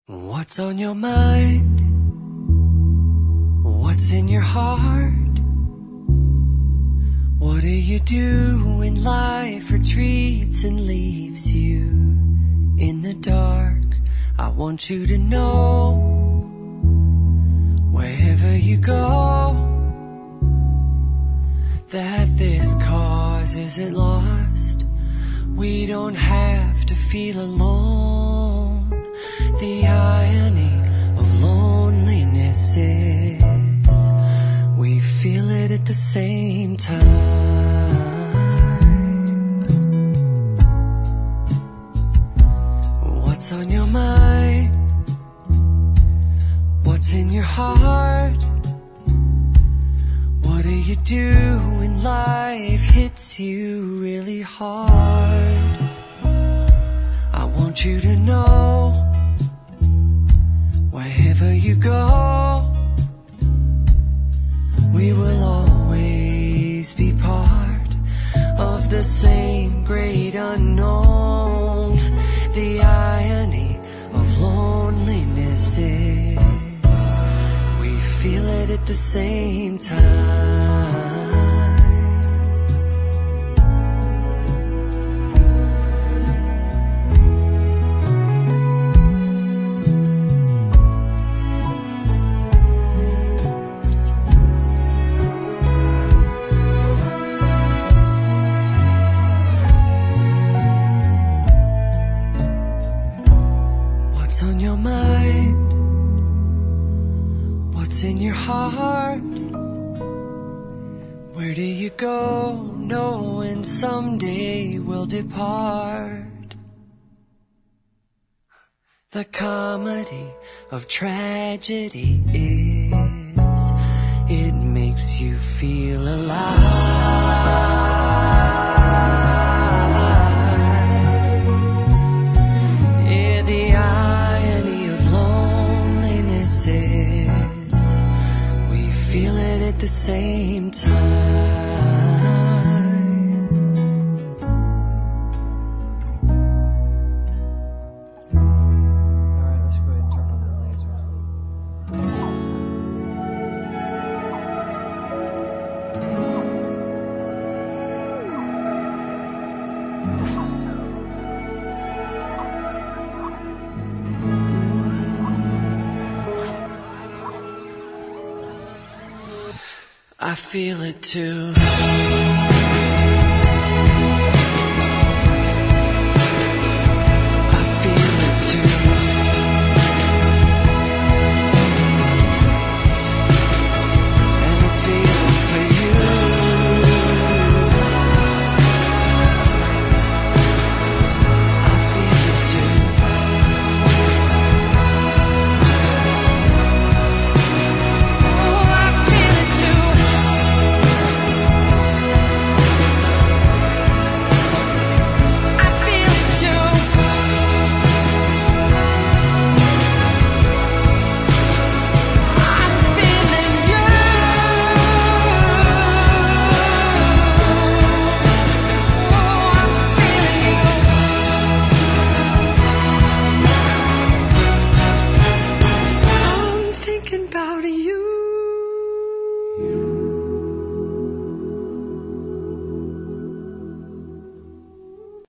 What's on your mind? What's in your heart? What do you do when life retreats and leaves you in the dark? I want you to know, wherever you go, that this cause isn't lost. We don't have to feel alone. The irony of loneliness is we feel it at the same time. What's on your mind? What's in your heart? What do you do when life hits you really hard? I want you to know, wherever you go, we will always be part of the same great unknown. The irony of loneliness is we feel it at the same time. What's on your mind? What's in your heart? Where do you go, knowing someday we'll depart? The comedy of tragedy is it makes you feel alive. Feel it at the same time. Alright, let's go ahead and turn on the lasers. I feel it too.